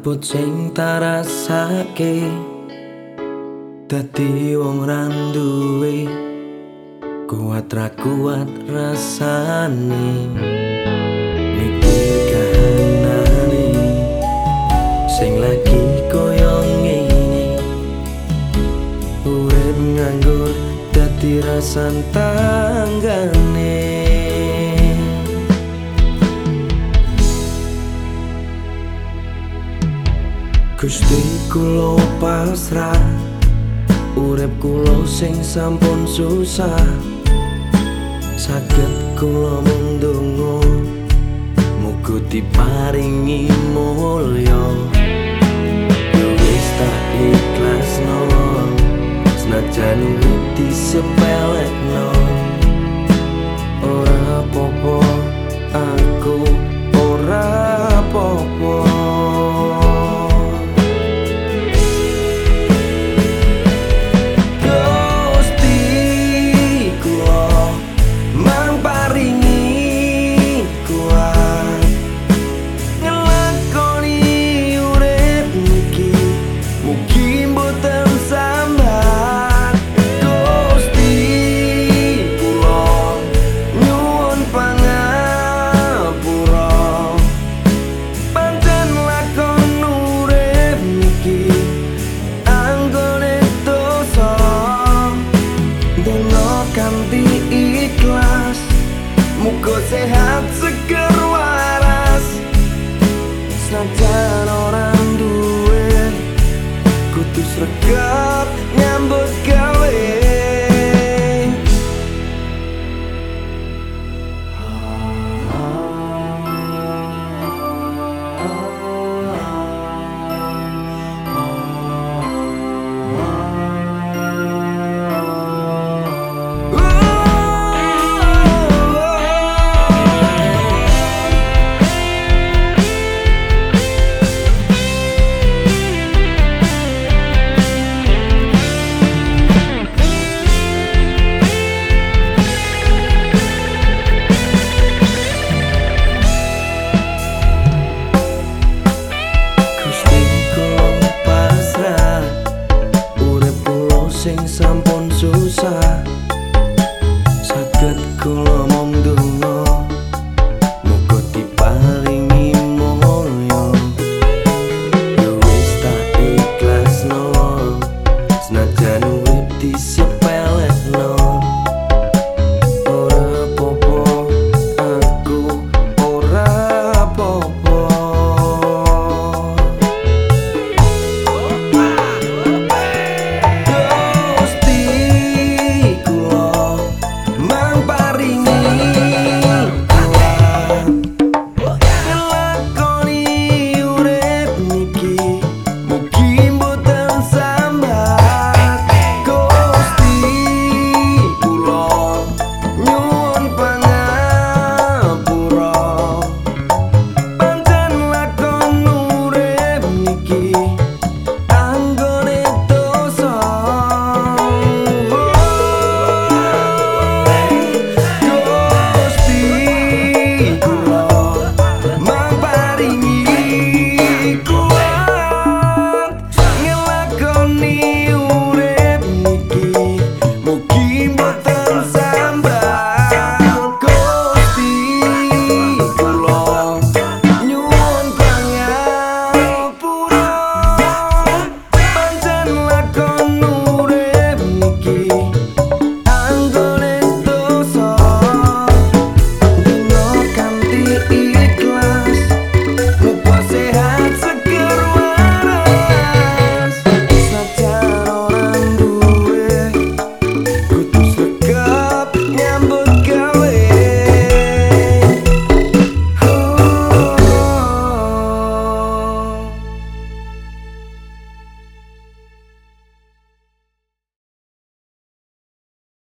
Abot sing tarasake dadi wong ra duwe kuat ra kuat rasane mikir kahanane sing lagi koyo ngene urip nganggur dadi rasan tanggane. Gusti kula pasrah urip kula sing sampun susah saged kula mundungo muga diparingi mulya wis tak ikhlasno senajan disepelekno ora apa-apa aku ora apa-apa. Muga sehat seger waras senajan orang duwe kudu sregep nyambut gawe. Sing sampun susah saged kula mung ndonga muga diparingi mulya ya wis tak ikhlasno senajan urip disep